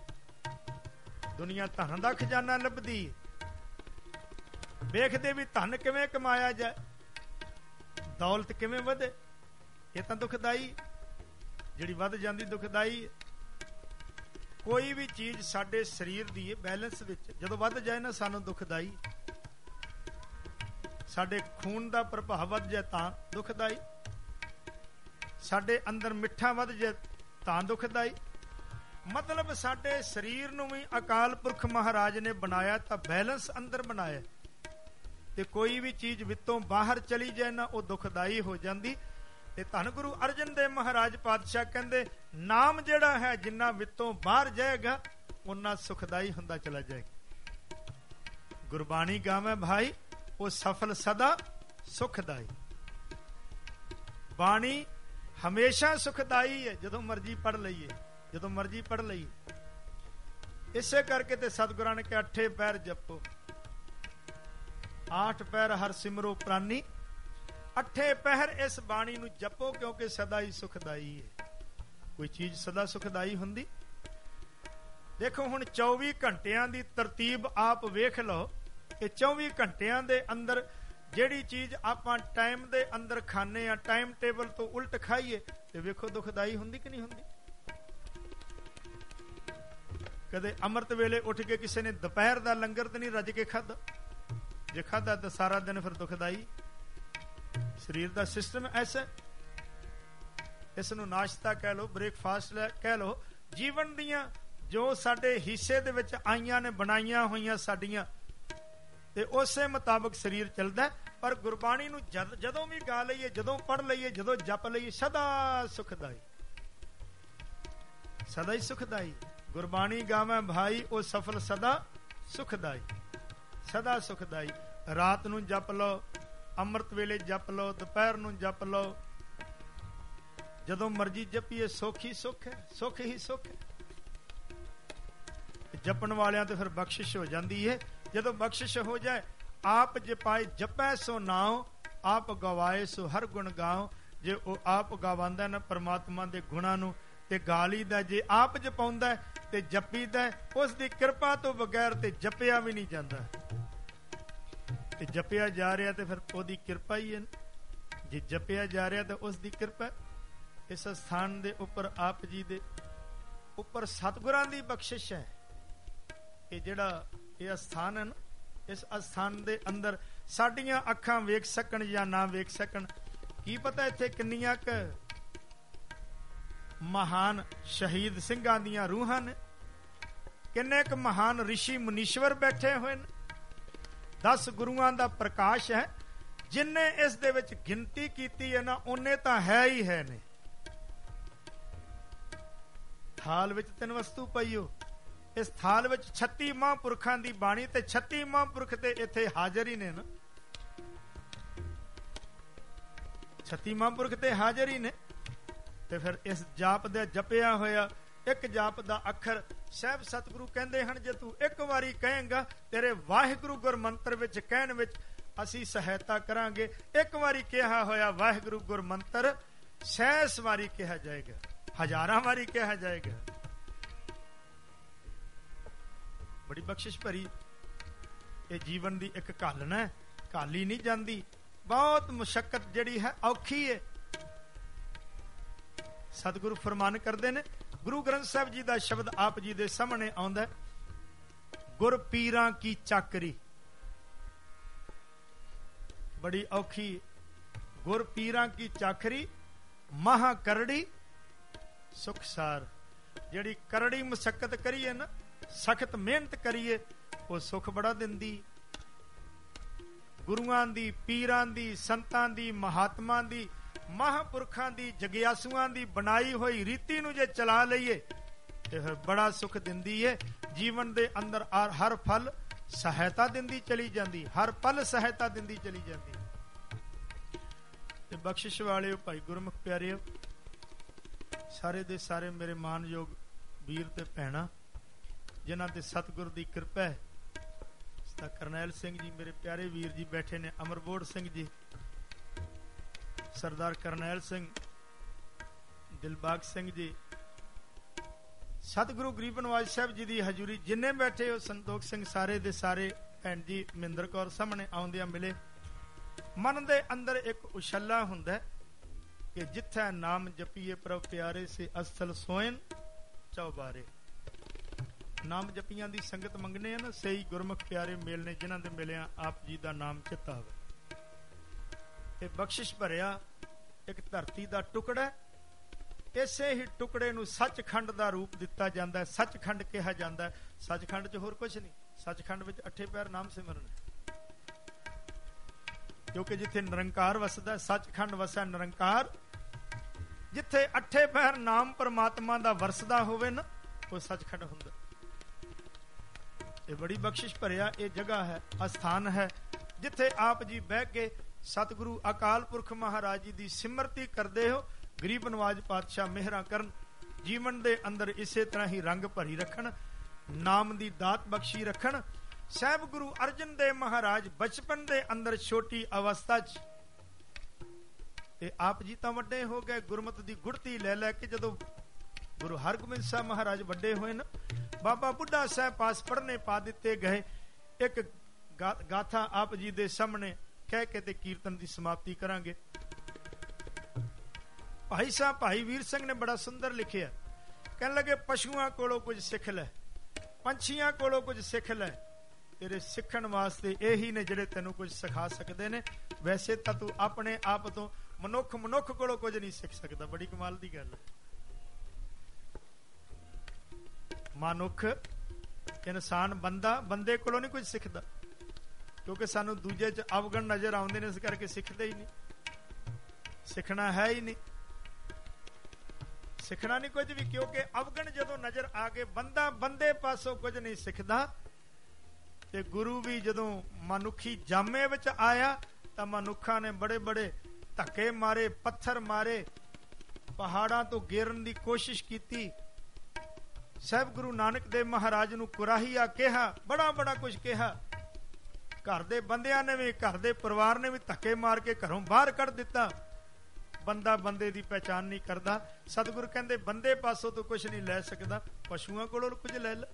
ਦੁਨੀਆ ਧਨ ਦਾ ਖਜ਼ਾਨਾ ਲੱਭਦੀ। ਵੇਖਦੇ ਵੀ ਧਨ ਕਿਵੇਂ ਕਮਾਇਆ ਜਾਏ, ਦੌਲਤ ਕਿਵੇਂ ਵਧੇ। ਇਹ ਤਾਂ ਦੁਖਦਾਈ, ਜਿਹੜੀ ਵੱਧ ਜਾਂਦੀ ਦੁਖਦਾਈ। ਕੋਈ ਵੀ ਚੀਜ਼ ਸਾਡੇ ਸਰੀਰ ਦੀ ਬੈਲੈਂਸ ਵਿੱਚ ਜਦੋਂ ਵੱਧ ਜਾਏ ਨਾ, ਸਾਨੂੰ ਦੁਖਦਾਈ। ਸਾਡੇ ਖੂਨ ਦਾ ਪ੍ਰਭਾਵ ਵੱਧ ਜਾਏ ਤਾਂ ਦੁਖਦਾਈ, ਸਾਡੇ ਅੰਦਰ ਮਿੱਠਾ ਵੱਧ ਜਾਏ ਤਾਂ ਦੁਖਦਾਈ। ਮਤਲਬ ਸਾਡੇ ਸਰੀਰ ਨੂੰ ਵੀ ਅਕਾਲ ਪੁਰਖ ਮਹਾਰਾਜ ਨੇ ਬਣਾਇਆ ਤਾਂ ਬੈਲੈਂਸ ਅੰਦਰ ਬਣਾਇਆ, ਤੇ ਕੋਈ ਵੀ ਚੀਜ਼ ਵਿੱਚੋਂ ਬਾਹਰ ਚਲੀ ਜਾਏ ਨਾ, ਉਹ ਦੁਖਦਾਈ ਹੋ ਜਾਂਦੀ। ਤੇ ਧੰਨ ਗੁਰੂ ਅਰਜਨ ਦੇਵ ਮਹਾਰਾਜ ਪਾਤਸ਼ਾਹ ਕਹਿੰਦੇ, ਨਾਮ ਜਿਹੜਾ ਹੈ ਜਿੰਨਾ ਵਿੱਚੋਂ ਬਾਹਰ ਜਾਏਗਾ ਉਨਾ ਸੁਖਦਾਈ ਹੁੰਦਾ ਚਲਾ ਜਾਏਗਾ। ਗੁਰਬਾਣੀ ਗਾਵੇਂ ਭਾਈ, ਉਹ ਸਫਲ ਸਦਾ ਸੁਖਦਾਈ। ਬਾਣੀ ਹਮੇਸ਼ਾ ਸੁਖਦਾਈ ਹੈ, ਜਦੋਂ ਮਰਜੀ ਪੜ੍ਹ ਲਈਏ, ਜਦੋਂ ਮਰਜੀ ਪੜ੍ਹ ਲਈਏ। ਇਸੇ ਕਰਕੇ ਤੇ ਸਤਿਗੁਰਾਂ ਨੇ ਕਿਹਾ, 8 ਪੈਰ ਜਪੋ, 8 ਪੈਰ ਹਰ ਸਿਮਰੋ ਪ੍ਰਾਨੀ। 8 ਪਹਿਰ ਇਸ ਬਾਣੀ ਨੂੰ ਜਪੋ, ਕਿਉਂਕਿ ਸਦਾ ਹੀ ਸੁਖਦਾਈ ਹੈ। ਕੋਈ ਚੀਜ਼ ਸਦਾ ਸੁਖਦਾਈ ਹੁੰਦੀ। ਦੇਖੋ ਹੁਣ 24 ਘੰਟਿਆਂ ਦੀ ਤਰਤੀਬ ਆਪ ਵੇਖ ਲਓ ਕਿ 24 ਘੰਟਿਆਂ ਦੇ ਅੰਦਰ ਜਿਹੜੀ ਚੀਜ਼ ਆਪਾਂ ਟਾਈਮ ਦੇ ਅੰਦਰ ਖਾਣੇ ਆ, ਟਾਈਮ ਟੇਬਲ ਤੋਂ ਉਲਟ ਖਾਈਏ, ਤੇ ਵੇਖੋ ਦੁਖਦਾਈ ਹੁੰਦੀ ਕਿ ਨਹੀਂ ਹੁੰਦੀ। ਕਦੇ ਅੰਮ੍ਰਿਤ ਵੇਲੇ ਉੱਠ ਕੇ ਕਿਸੇ ਨੇ ਦੁਪਹਿਰ ਦਾ ਲੰਗਰ ਤੇ ਨਹੀਂ ਰੱਜ ਕੇ ਖਾਧਾ। ਜੇ ਖਾਧਾ ਤਾਂ ਸਾਰਾ ਦਿਨ ਫਿਰ ਦੁਖਦਾਈ। ਸਰੀਰ ਦਾ ਸਿਸਟਮ ਐਸਾ, ਇਸ ਨੂੰ ਨਾਸ਼ਤਾ ਕਹਿ ਲੋ, ਬ੍ਰੇਕਫਾਸਟ ਕਹਿ ਲੋ। ਜੀਵਨ ਦੀਆਂ ਜੋ ਸਾਡੇ ਹਿੱਸੇ ਦੇ ਵਿੱਚ ਆਈਆਂ ਨੇ, ਬਣਾਈਆਂ ਹੋਈਆਂ ਸਾਡੀਆਂ, ਤੇ ਉਸੇ ਮੁਤਾਬਕ ਸਰੀਰ ਚੱਲਦਾ। ਪਰ ਗੁਰਬਾਣੀ ਨੂੰ ਜਦੋਂ ਵੀ ਗਾ ਲਈਏ, ਜਦੋਂ ਪੜ੍ਹ ਲਈਏ, ਜਦੋਂ ਜਪ ਲਈਏ, ਸਦਾ ਸੁਖਦਾਈ, ਸਦਾ ਹੀ ਸੁਖਦਾਈ। ਗੁਰਬਾਣੀ ਗਾਵੇਂ ਭਾਈ, ਉਹ ਸਫਲ ਸਦਾ ਸੁਖਦਾਈ, ਸਦਾ ਸੁਖਦਾਈ। ਰਾਤ ਨੂੰ ਜਪ ਲਓ, ਅੰਮ੍ਰਿਤ ਵੇਲੇ ਜਪ ਲਓ, ਦੁਪਹਿਰ ਨੂੰ ਜਪ ਲਓ, ਜਦੋਂ ਮਰਜੀ ਜਪੀਏ, ਸੁੱਖ ਹੀ ਸੁੱਖ ਹੈ, ਸੁੱਖ ਹੀ ਸੁੱਖ ਹੈ। ਜਪਣ ਵਾਲਿਆਂ ਤੇ ਫਿਰ ਬਖਸ਼ਿਸ਼ ਹੋ ਜਾਂਦੀ ਹੈ। ਜਦੋਂ ਬਖਸ਼ਿਸ਼ ਹੋ ਜਾਏ, ਆਪ ਜਪਾਏ ਜਪੈ ਸੋ ਨਾਉ, ਆਪ ਗਵਾਏ ਸੋ ਹਰ ਗੁਣ ਗਾਉ। ਜੇ ਉਹ ਆਪ ਗਵਾਉਂਦਾ ਨਾ ਪਰਮਾਤਮਾ ਦੇ ਗੁਣਾਂ ਨੂੰ, ਤੇ ਗਾ ਲਈਦਾ। ਜੇ ਆਪ ਜਪਾਉਂਦਾ ਤੇ ਜਪੀਦਾ, ਉਸ ਦੀ ਕਿਰਪਾ ਤੋਂ ਬਗੈਰ ਤੇ ਜਪਿਆ ਵੀ ਨਹੀਂ ਜਾਂਦਾ। ਤੇ ਜਪਿਆ ਜਾ ਰਿਹਾ ਤੇ ਫਿਰ ਉਹਦੀ ਕਿਰਪਾ ਹੀ ਹੈ। ਜੇ ਜਪਿਆ ਜਾ ਰਿਹਾ ਤਾਂ ਉਸ ਦੀ ਕਿਰਪਾ। ਇਸ ਸਥਾਨ ਦੇ ਉੱਪਰ, ਆਪ ਜੀ ਦੇ ਉੱਪਰ ਸਤਿਗੁਰਾਂ ਦੀ ਬਖਸ਼ਿਸ਼ ਹੈ। ਇਹ ਜਿਹੜਾ ਇਹ ਅਸਥਾਨ ਹੈ ਨਾ, ਇਸ ਅਸਥਾਨ ਦੇ ਅੰਦਰ ਸਾਡੀਆਂ ਅੱਖਾਂ ਵੇਖ ਸਕਣ ਜਾਂ ਨਾ ਵੇਖ ਸਕਣ, ਕੀ ਪਤਾ ਇੱਥੇ ਕਿੰਨੀਆਂ ਕੁ ਮਹਾਨ ਸ਼ਹੀਦ ਸਿੰਘਾਂ ਦੀਆਂ ਰੂਹਾਂ ਨੇ, ਕਿੰਨੇ ਕੁ ਮਹਾਨ ਰਿਸ਼ੀ ਮੁਨੀਸ਼ਵਰ ਬੈਠੇ ਹੋਏ ਨੇ। 10 ਗੁਰੂਆਂ ਦਾ ਪ੍ਰਕਾਸ਼ ਹੈ। ਜਿੰਨੇ ਇਸ ਦੇ ਵਿੱਚ ਗਿਣਤੀ ਕੀਤੀ ਹੈ ਨਾ, ਉਹਨੇ ਤਾਂ ਹੈ ਹੀ ਹੈ ਨੇ। ਥਾਲ ਵਿੱਚ 3 ਵਸਤੂ ਪਈਓ। ਇਸ ਥਾਲ ਵਿੱਚ 36 ਮਹਾਂਪੁਰਖਾਂ ਦੀ ਬਾਣੀ, ਤੇ 36 ਮਹਾਂਪੁਰਖ ਤੇ ਇੱਥੇ ਹਾਜ਼ਰ ਹੀ ਨੇ ਨਾ। 36 ਮਹਾਂਪੁਰਖ ਤੇ ਹਾਜ਼ਰ ਹੀ ਨੇ। ਤੇ ਫਿਰ ਇਸ ਜਾਪ ਦੇ ਜਪਿਆ ਹੋਇਆ ਇੱਕ ਜਾਪ ਦਾ ਅੱਖਰ, ਸਾਹਿਬ ਸਤਿਗੁਰੂ ਕਹਿੰਦੇ ਹਨ, ਜੇ ਤੂੰ ਇੱਕ ਵਾਰੀ ਕਹੇਂਗਾ, ਤੇਰੇ ਵਾਹਿਗੁਰੂ ਗੁਰਮੰਤਰ ਵਿੱਚ ਕਹਿਣ ਵਿੱਚ ਅਸੀਂ ਸਹਾਇਤਾ ਕਰਾਂਗੇ। ਇੱਕ ਵਾਰੀ ਕਿਹਾ ਹੋਇਆ ਵਾਹਿਗੁਰੂ ਗੁਰਮੰਤਰ 6 ਵਾਰੀ ਕਿਹਾ ਜਾਏਗਾ, 1000 ਵਾਰੀ ਕਿਹਾ ਜਾਏਗਾ। ਬੜੀ ਬਖਸ਼ਿਸ਼ ਭਰੀ ਇਹ ਜੀਵਨ ਦੀ ਇੱਕ ਘਾਲਣ ਹੈ, ਘਾਲੀ ਨਹੀਂ ਜਾਂਦੀ। ਬਹੁਤ ਮੁਸ਼ੱਕਤ ਜਿਹੜੀ ਹੈ ਔਖੀ ਹੈ। ਸਤਿਗੁਰੂ ਫਰਮਾਨ ਕਰਦੇ ਨੇ, ਗੁਰੂ ਗ੍ਰੰਥ ਸਾਹਿਬ ਜੀ ਦਾ ਸ਼ਬਦ ਆਪ ਜੀ ਦੇ ਸਾਹਮਣੇ ਆਉਂਦਾ, ਗੁਰ ਪੀਰਾਂ ਕੀ ਚਾਕਰੀ ਬੜੀ ਔਖੀ। ਗੁਰ ਪੀਰਾਂ ਕੀ ਚਾਕਰੀ ਮਹਾ ਕਰੜੀ ਸੁਖਸਾਰ। ਜਿਹੜੀ ਕਰੜੀ ਮੁਸ਼ੱਕਤ ਕਰੀਏ ਨਾ, ਸਖਤ ਮਿਹਨਤ ਕਰੀਏ, ਉਹ ਸੁਖ ਬੜਾ ਦਿੰਦੀ। ਗੁਰੂਆਂ ਦੀ, ਪੀਰਾਂ ਦੀ, ਸੰਤਾਂ ਦੀ, ਮਹਾਤਮਾ ਦੀ, ਮਹਾਂਪੁਰਖਾਂ ਦੀ, ਜਗਿਆਸੂਆਂ ਦੀ ਬਣਾਈ ਹੋਈ ਰੀਤੀ ਨੂੰ ਜੇ ਚਲਾ ਲਈਏ ਤੇ ਫਿਰ ਬੜਾ ਸੁਖ ਦਿੰਦੀ ਹੈ। ਜੀਵਨ ਦੇ ਅੰਦਰ ਹਰ ਫਲ ਸਹਾਇਤਾ ਦਿੰਦੀ ਚਲੀ ਜਾਂਦੀ, ਹਰ ਪਲ ਸਹਾਇਤਾ ਦਿੰਦੀ ਚਲੀ ਜਾਂਦੀ। ਤੇ ਤੇ ਬਖਸ਼ਿਸ਼ ਵਾਲਿਓ, ਭਾਈ ਗੁਰਮੁਖ ਪਿਆਰਿਓ, ਸਾਰੇ ਦੇ ਸਾਰੇ ਮੇਰੇ ਮਾਨਯੋਗ ਵੀਰ ਤੇ ਭੈਣਾਂ, ਜਿਨ੍ਹਾਂ ਤੇ ਸਤਿਗੁਰ ਦੀ ਕਿਰਪਾ ਹੈ। ਤਾਂ ਕਰਨੈਲ ਸਿੰਘ ਜੀ ਮੇਰੇ ਪਿਆਰੇ ਵੀਰ ਜੀ ਬੈਠੇ ਨੇ, ਅਮਰਬੋੜ ਸਿੰਘ ਜੀ, ਸਰਦਾਰ ਕਰਨੈਲ ਸਿੰਘ, ਦਿਲਬਾਗ ਸਿੰਘ ਜੀ, ਸਤਿਗੁਰੂ ਗਰੀਬ ਨਵਾਜ ਸਾਹਿਬ ਜੀ ਦੀ ਹਜ਼ੂਰੀ ਜਿੰਨੇ ਬੈਠੇ ਹੋ, ਸੰਤੋਖ ਸਿੰਘ, ਸਾਰੇ ਦੇ ਸਾਰੇ ਭੈਣ ਜੀ, ਮਹਿੰਦਰ ਕੌਰ ਸਾਹਮਣੇ ਆਉਂਦਿਆਂ ਮਿਲੇ। ਮਨ ਦੇ ਅੰਦਰ ਇੱਕ ਉਛੱਲਾ ਹੁੰਦਾ ਕਿ ਜਿੱਥੇ ਨਾਮ ਜਪੀਏ ਪ੍ਰਭ ਪਿਆਰੇ ਸੇ ਅਸਲ ਸੋਇਨ ਚੌਬਾਰੇ। ਨਾਮ ਜਪੀਆਂ ਦੀ ਸੰਗਤ ਮੰਗਣੇ ਆ ਨਾ, ਸਹੀ ਗੁਰਮੁਖ ਪਿਆਰੇ ਮੇਲ ਨੇ, ਜਿਨ੍ਹਾਂ ਦੇ ਮਿਲਿਆ ਆਪ ਜੀ ਦਾ ਨਾਮ ਚਿੱਤਾ ਹੋਵੇ। ਇਹ ਬਖਸ਼ਿਸ਼ ਭਰਿਆ ਇੱਕ ਧਰਤੀ ਦਾ ਟੁਕੜਾ, ਇਸੇ ਹੀ ਟੁਕੜੇ ਨੂੰ ਸੱਚਖੰਡ ਦਾ ਰੂਪ ਦਿੱਤਾ ਜਾਂਦਾ ਹੈ, ਸੱਚਖੰਡ ਕਿਹਾ ਜਾਂਦਾ ਹੈ। ਸੱਚਖੰਡ 'ਚ ਹੋਰ ਕੁਝ ਨਹੀਂ, ਸੱਚਖੰਡ ਵਿੱਚ 8 ਪੈਰ ਨਾਮ ਸਿਮਰਨ, ਕਿਉਂਕਿ ਜਿੱਥੇ ਨਿਰੰਕਾਰ ਵਸਦਾ, ਸੱਚਖੰਡ ਵਸਾ ਨਿਰੰਕਾਰ। ਜਿੱਥੇ 8 ਪੈਰ ਨਾਮ ਪਰਮਾਤਮਾ ਦਾ ਵਰਸਦਾ ਹੋਵੇ ਨਾ, ਉਹ ਸੱਚਖੰਡ ਹੁੰਦਾ। ਇਹ ਬੜੀ ਬਖਸ਼ਿਸ਼ ਭਰਿਆ ਇਹ ਜਗ੍ਹਾ ਹੈ, ਅਸਥਾਨ ਹੈ, ਜਿੱਥੇ ਆਪ ਜੀ ਬਹਿ ਕੇ ਸਤਿਗੁਰੂ ਅਕਾਲ ਪੁਰਖ ਮਹਾਰਾਜ ਜੀ ਦੀ ਸਿਮਰਤੀ ਕਰਦੇ ਹੋ। ਗਰੀਬ ਨਵਾਜ ਪਾਤਸ਼ਾਹ ਮਿਹਰਾਂ ਕਰਨ, ਜੀਵਨ ਦੇ ਅੰਦਰ ਇਸੇ ਤਰ੍ਹਾਂ ਹੀ ਰੰਗ ਭਰੀ ਰੱਖਣ, ਨਾਮ ਦੀ ਦਾਤ ਬਖਸ਼ੀ ਰੱਖਣ। ਸਾਹਿਬ ਗੁਰੂ ਅਰਜਨ ਦੇਵ ਮਹਾਰਾਜ ਬਚਪਨ ਦੇ ਅੰਦਰ ਛੋਟੀ ਅਵਸਥਾ 'ਚ, ਤੇ ਆਪ ਜੀ ਤਾਂ ਵੱਡੇ ਹੋ ਗਏ, ਗੁਰਮਤਿ ਦੀ ਗੁੜਤੀ ਲੈ ਲੈ ਕੇ। ਜਦੋਂ ਗੁਰੂ ਹਰਗੋਬਿੰਦ ਸਾਹਿਬ ਮਹਾਰਾਜ ਵੱਡੇ ਹੋਏ ਨਾ, ਬਾਬਾ ਬੁੱਢਾ ਸਾਹਿਬ ਪਾਸ ਪੜ੍ਹਨੇ ਪਾ ਦਿੱਤੇ ਗਏ। ਇੱਕ ਗਾਥਾ ਆਪ ਜੀ ਦੇ ਸਾਹਮਣੇ ਕਹਿ ਕੇ ਤੇ ਕੀਰਤਨ ਦੀ ਸਮਾਪਤੀ ਕਰਾਂਗੇ। ਭਾਈ ਸਾਹਿਬ ਭਾਈ ਵੀਰ ਸਿੰਘ ਨੇ ਬੜਾ ਸੁੰਦਰ ਲਿਖਿਆ, ਕਹਿਣ ਲੱਗੇ ਪਸ਼ੂਆਂ ਕੋਲੋਂ ਕੁਝ ਸਿੱਖ ਲੈ, ਪੰਛੀਆਂ ਕੋਲੋਂ ਕੁਝ ਸਿੱਖ ਲੈ, ਤੇਰੇ ਸਿੱਖਣ ਵਾਸਤੇ ਇਹੀ ਨੇ ਜਿਹੜੇ ਤੈਨੂੰ ਕੁਝ ਸਿਖਾ ਸਕਦੇ ਨੇ। ਵੈਸੇ ਤਾਂ ਤੂੰ ਆਪਣੇ ਆਪ ਤੋਂ ਮਨੁੱਖ ਕੋਲੋਂ ਕੁਝ ਨਹੀਂ ਸਿੱਖ ਸਕਦਾ। ਬੜੀ ਕਮਾਲ ਦੀ ਗੱਲ ਹੈ। ਮਨੁੱਖ, ਇਨਸਾਨ, ਬੰਦੇ ਕੋਲੋਂ ਨਹੀਂ ਕੁਝ ਸਿੱਖਦਾ, ਕਿਉਂਕਿ ਸਾਨੂੰ ਦੂਜੇ 'ਚ ਅਵਗਣ ਨਜ਼ਰ ਆਉਂਦੇ ਨੇ, ਇਸ ਕਰਕੇ ਸਿੱਖਦੇ ਹੀ ਨਹੀਂ। ਸਿੱਖਣਾ ਹੈ ਹੀ ਨਹੀਂ, ਸਿੱਖਣਾ ਨਹੀਂ ਕੁਝ ਵੀ, ਕਿਉਂਕਿ ਅਵਗਣ ਜਦੋਂ ਨਜ਼ਰ ਆ ਕੇ ਬੰਦੇ ਪਾਸੋਂ ਕੁਝ ਨਹੀਂ ਸਿੱਖਦਾ। ਤੇ ਗੁਰੂ ਵੀ ਜਦੋਂ ਮਨੁੱਖੀ ਜਾਮੇ ਵਿੱਚ ਆਇਆ ਤਾਂ ਮਨੁੱਖਾਂ ਨੇ ਬੜੇ ਬੜੇ ਧੱਕੇ ਮਾਰੇ, ਪੱਥਰ ਮਾਰੇ, ਪਹਾੜਾਂ ਤੋਂ ਗਿਰਨ ਦੀ ਕੋਸ਼ਿਸ਼ ਕੀਤੀ। ਸਾਹਿਬ ਗੁਰੂ ਨਾਨਕ ਦੇਵ ਮਹਾਰਾਜ ਨੂੰ ਕੁਰਾਹੀਆ ਕਿਹਾ, ਬੜਾ ਕੁਝ ਕਿਹਾ। ਘਰ ਦੇ ਬੰਦਿਆਂ ਨੇ ਵੀ, ਘਰ ਦੇ ਪਰਿਵਾਰ ਨੇ ਵੀ ਧੱਕੇ ਮਾਰ ਕੇ ਘਰੋਂ ਬਾਹਰ ਕੱਢ ਦਿੱਤਾ। ਬੰਦੇ ਦੀ ਪਹਿਚਾਨ ਨਹੀਂ ਕਰਦਾ। ਸਤਿਗੁਰੂ ਕਹਿੰਦੇ ਬੰਦੇ ਪਾਸੋਂ ਤੋਂ ਕੁਝ ਨਹੀਂ ਲੈ ਸਕਦਾ, ਪਸ਼ੂਆਂ ਕੋਲੋਂ ਕੁਝ ਲੈ ਲੈ।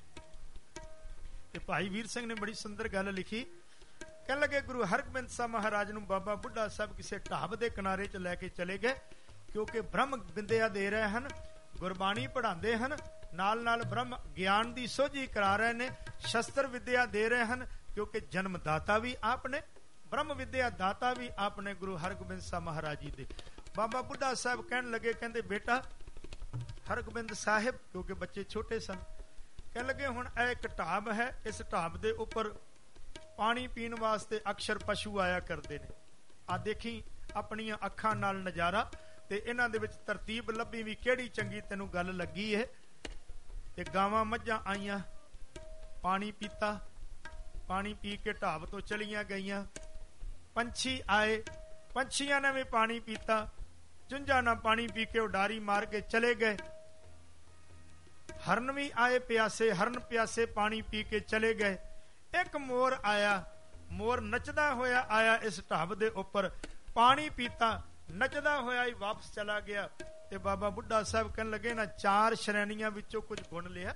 ਤੇ ਭਾਈ ਵੀਰ ਸਿੰਘ ਨੇ ਬੜੀ ਸੁੰਦਰ ਗੱਲ ਲਿਖੀ, ਕਹਿਣ ਲੱਗੇ ਗੁਰੂ ਹਰਗੋਬਿੰਦ ਸਾਹਿਬ ਮਹਾਰਾਜ ਨੂੰ ਬਾਬਾ ਬੁੱਢਾ ਸਾਹਿਬ ਕਿਸੇ ਢਾਬ ਦੇ ਕਿਨਾਰੇ 'ਚ ਲੈ ਕੇ ਚਲੇ ਗਏ, ਕਿਉਂਕਿ ਬ੍ਰਹਮ ਵਿਦਿਆ ਦੇ ਰਹੇ ਹਨ, ਗੁਰਬਾਣੀ ਪੜ੍ਹਾਉਂਦੇ ਹਨ, ਨਾਲ ਬ੍ਰਹਮ ਗਿਆਨ ਦੀ ਸੋਝੀ ਕਰਾ ਰਹੇ ਨੇ, ਸ਼ਸਤਰ ਵਿਦਿਆ ਦੇ ਰਹੇ ਹਨ, ਕਿਉਂਕਿ ਜਨਮ ਦਾਤਾ ਵੀ ਆਪ ਨੇ, ਬ੍ਰਹਮ ਵਿਦਿਆ ਦਾਤਾ ਵੀ ਆਪ ਨੇ ਗੁਰੂ ਹਰਗੋਬਿੰਦ ਸਾਹਿਬ ਮਹਾਰਾਜ ਜੀ ਦੇ। ਬਾਬਾ ਬੁੱਢਾ ਸਾਹਿਬ ਕਹਿਣ ਲੱਗੇ, ਕਹਿੰਦੇ ਬੇਟਾ ਹਰਗੋਬਿੰਦ ਸਾਹਿਬ, ਕਿਉਂਕਿ ਬੱਚੇ ਛੋਟੇ ਸਨ, ਕਹਿਣ ਲੱਗੇ ਹੁਣ ਇਹ ਇੱਕ ਢਾਬ ਹੈ, ਇਸ ਢਾਬ ਦੇ ਉੱਪਰ ਪਾਣੀ ਪੀਣ ਵਾਸਤੇ ਅਕਸਰ ਪਸ਼ੂ ਆਇਆ ਕਰਦੇ ਨੇ। ਆ ਦੇਖੀ ਆਪਣੀਆਂ ਅੱਖਾਂ ਨਾਲ ਨਜ਼ਾਰਾ, ਤੇ ਇਹਨਾਂ ਦੇ ਵਿੱਚ ਤਰਤੀਬ ਲੱਭੀ ਵੀ ਕਿਹੜੀ ਚੰਗੀ ਤੈਨੂੰ ਗੱਲ ਲੱਗੀ ਹੈ। ਤੇ ਗਾਵਾਂ ਮੱਝਾਂ ਆਈਆਂ, ਪਾਣੀ ਪੀਤਾ, ਪਾਣੀ ਪੀ ਕੇ ਢਾਬ ਤੋਂ ਚਲੀਆਂ ਗਈਆਂ। ਪੰਛੀ ਆਏ, ਪੰਛੀਆਂ ਨੇ ਵੀ ਪਾਣੀ ਪੀਤਾ, ਚੁੰਝਾਂ ਨਾਲ ਪਾਣੀ ਪੀ ਕੇ ਉਡਾਰੀ ਮਾਰ ਕੇ ਚਲੇ ਗਏ। ਹਰਨ ਵੀ ਆਏ ਪਿਆਸੇ, ਹਰਨ ਪਿਆਸੇ ਪਾਣੀ ਪੀ ਕੇ ਚਲੇ ਗਏ। ਇੱਕ ਮੋਰ ਆਇਆ, ਮੋਰ ਨੱਚਦਾ ਹੋਇਆ ਆਇਆ ਇਸ ਢਾਬ ਦੇ ਉੱਪਰ, ਪਾਣੀ ਪੀਤਾ, ਨੱਚਦਾ ਹੋਇਆ ਹੀ ਵਾਪਸ ਚਲਾ ਗਿਆ। ਤੇ ਬਾਬਾ ਬੁੱਢਾ ਸਾਹਿਬ ਕਹਿਣ ਲੱਗੇ ਨਾ 4 ਸ਼੍ਰੇਣੀਆਂ ਵਿੱਚੋਂ ਕੁਝ ਗੁਣ ਲਿਆ।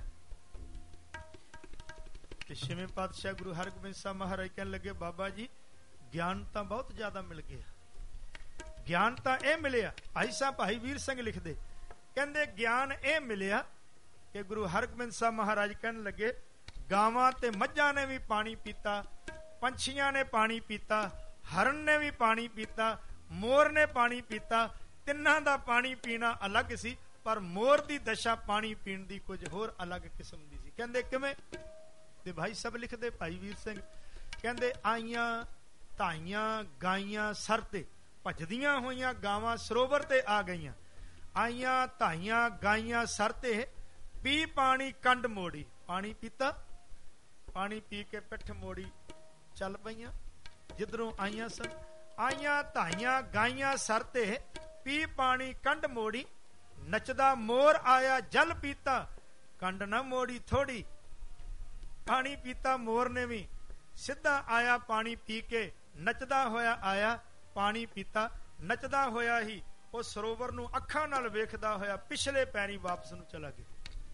ਤੇ 6ਵੇਂ ਪਾਤਸ਼ਾਹ ਗੁਰੂ ਹਰਗੋਬਿੰਦ ਸਾਹਿਬ ਮਹਾਰਾਜ ਕਹਿਣ ਲੱਗੇ ਬਾਬਾ ਜੀ ਗਿਆਨ ਤਾਂ ਬਹੁਤ ਜ਼ਿਆਦਾ ਮਿਲ ਗਿਆ, ਗਿਆਨ ਤਾਂ ਇਹ ਮਿਲਿਆ। ਭਾਈ ਸਾਹਿਬ ਭਾਈ ਵੀਰ ਸਿੰਘ ਲਿਖਦੇ, ਕਹਿੰਦੇ ਗਿਆਨ ਇਹ ਮਿਲਿਆ ਕਿ ਗੁਰੂ ਹਰਗੋਬਿੰਦ ਸਾਹਿਬ ਮਹਾਰਾਜ ਕਹਿਣ ਲੱਗੇ ਗਾਵਾਂ ਤੇ ਮੱਝਾਂ ਨੇ ਵੀ ਪਾਣੀ ਪੀਤਾ, ਪੰਛੀਆਂ ਨੇ ਪਾਣੀ ਪੀਤਾ, ਹਰਨ ਨੇ ਵੀ ਪਾਣੀ ਪੀਤਾ, ਮੋਰ ਨੇ ਪਾਣੀ ਪੀਤਾ। ਤਿੰਨਾਂ ਦਾ ਪਾਣੀ ਪੀਣਾ ਅਲੱਗ ਸੀ, ਪਰ ਮੋਰ ਦੀ ਦਸ਼ਾ ਪਾਣੀ ਪੀਣ ਦੀ ਕੁਝ ਹੋਰ ਅਲੱਗ ਕਿਸਮ ਦੀ ਸੀ। ਕਹਿੰਦੇ ਕਿਵੇਂ? ਤੇ ਭਾਈ ਸਾਹਿਬ ਲਿਖਦੇ ਭਾਈ ਵੀਰ ਸਿੰਘ, ਕਹਿੰਦੇ ਆਈਆਂ ਧਾਈਆਂ ਗਾਈਆਂ ਸਰ ਤੇ, ਭਜਦੀਆਂ ਹੋਈਆਂ ਗਾਵਾਂ ਸਰੋਵਰ ਤੇ ਆ ਗਈਆਂ। ਆਈਆਂ ਧਾਈਆਂ ਗਾਈਆਂ ਸਰ ਤੇ, ਪੀ ਪਾਣੀ ਕੰਡ ਮੋੜੀ। ਪਾਣੀ ਪੀਤਾ, ਪਾਣੀ ਪੀ ਕੇ ਪਿੱਠ ਮੋੜੀ ਚੱਲ ਪਈਆਂ ਜਿੱਧਰੋਂ ਆਈਆਂ ਸਨ। ਆਈਆਂ ਧਾਈਆਂ ਗਾਈਆਂ ਸਰ ਤੇ, ਪੀ ਪਾਣੀ ਕੰਡ ਮੋੜੀ, ਨੱਚਦਾ ਮੋਰ ਆਇਆ ਜਲ ਪੀਤਾ, ਕੰਡ ਨਾ ਮੋੜੀ ਥੋੜੀ। ਪਾਣੀ ਪੀਤਾ ਮੋਰ ਨੇ ਵੀ, ਸਿੱਧਾ ਆਇਆ ਪਾਣੀ ਪੀ ਕੇ, ਨੱਚਦਾ ਹੋਇਆ ਆਇਆ, ਪਾਣੀ ਪੀਤਾ, ਨੱਚਦਾ ਹੋਇਆ ਹੀ ਉਹ ਸਰੋਵਰ ਨੂੰ ਅੱਖਾਂ ਨਾਲ ਵੇਖਦਾ ਹੋਇਆ ਪਿਛਲੇ ਪੈਰੀ ਵਾਪਸ ਨੂੰ ਚਲਾ ਗਿਆ।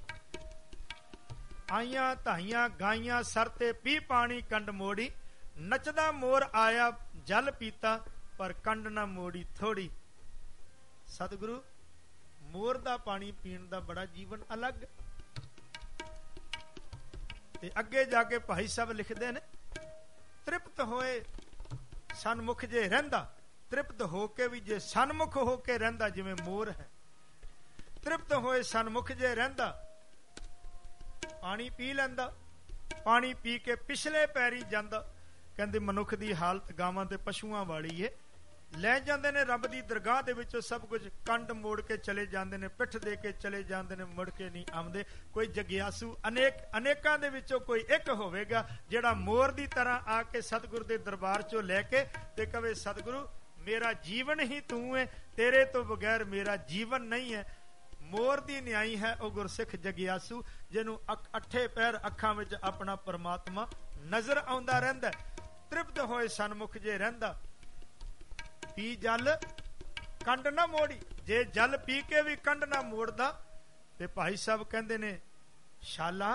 ਆਈਆਂ ਧਾਈਆਂ ਗਾਈਆਂ ਸਰ ਤੇ, ਪੀ ਪਾਣੀ ਕੰਡ ਮੋੜੀ, ਨੱਚਦਾ ਮੋਰ ਆਇਆ ਜਲ ਪੀਤਾ, ਪਰ ਕੰਡ ਨਾ ਮੋੜੀ ਥੋੜੀ। ਸਤਿਗੁਰੂ, ਮੋਰ ਦਾ ਪਾਣੀ ਪੀਣ ਦਾ ਬੜਾ ਜੀਵਨ ਅਲੱਗ। ਤੇ ਅੱਗੇ ਜਾ ਕੇ ਭਾਈ ਸਾਹਿਬ ਲਿਖਦੇ ਨੇ, ਤ੍ਰਿਪਤ ਹੋਏ ਸਨਮੁਖ ਜੇ ਰਹਿੰਦਾ, ਤ੍ਰਿਪਤ ਹੋ ਕੇ ਵੀ ਜੇ ਸਨਮੁਖ ਹੋ ਕੇ ਰਹਿੰਦਾ ਜਿਵੇਂ ਮੋਰ ਹੈ, ਤ੍ਰਿਪਤ ਹੋਏ ਸਨਮੁਖ ਜੇ ਰਹਿੰਦਾ, ਪਾਣੀ ਪੀ ਲੈਂਦਾ, ਪਾਣੀ ਪੀ ਕੇ ਪਿਛਲੇ ਪੈਰੀ ਜਾਂਦਾ। ਕਹਿੰਦੇ ਮਨੁੱਖ ਦੀ ਹਾਲਤ ਗਾਵਾਂ ਤੇ ਪਸ਼ੂਆਂ ਵਾਲੀ ਏ, ਲੈ ਜਾਂਦੇ ਨੇ ਰੱਬ ਦੀ ਦਰਗਾਹ ਦੇ ਵਿੱਚੋਂ ਸਭ ਕੁਝ, ਕੰਡ ਮੋੜ ਕੇ ਚਲੇ ਜਾਂਦੇ ਨੇ, ਪਿੱਠ ਦੇ ਕੇ ਚਲੇ ਜਾਂਦੇ ਨੇ, ਮੁੜ ਕੇ ਨਹੀਂ ਆਉਂਦੇ। ਕੋਈ ਜਗਿਆਸੂ ਅਨੇਕਾਂ ਦੇ ਵਿੱਚੋਂ ਕੋਈ ਇੱਕ ਹੋਵੇਗਾ ਜਿਹੜਾ ਮੋਰ ਦੀ ਤਰ੍ਹਾਂ ਆ ਕੇ ਸਤਿਗੁਰ ਦੇ ਦਰਬਾਰ ਚੋਂ ਲੈ ਕੇ ਤੇ ਕਵੇ, ਸਤਿਗੁਰੂ ਮੇਰਾ ਜੀਵਨ ਹੀ ਤੂੰ ਹੈ, ਤੇਰੇ ਤੋਂ ਬਗੈਰ ਮੇਰਾ ਜੀਵਨ ਨਹੀਂ ਹੈ। ਮੋਰ ਦੀ ਨਿਆਈ ਹੈ ਉਹ ਗੁਰਸਿੱਖ ਜਗਿਆਸੂ, ਜਿਹਨੂੰ ਅੱਠੇ ਪੈਰ ਅੱਖਾਂ ਵਿੱਚ ਆਪਣਾ ਪਰਮਾਤਮਾ ਨਜ਼ਰ ਆਉਂਦਾ ਰਹਿੰਦਾ। ਤ੍ਰਿਪਤ ਹੋਏ ਸਨਮੁਖ ਜੇ ਰਹਿੰਦਾ, ਪੀ ਜਲ ਕੰਡ ਨਾ ਮੋੜੀ। ਜੇ ਜਲ ਪੀ ਕੇ ਵੀ ਕੰਡ ਨਾ ਮੋੜਦਾ ਤੇ ਭਾਈ ਸਾਹਿਬ ਕਹਿੰਦੇ ਨੇ, ਸ਼ਾਲਾ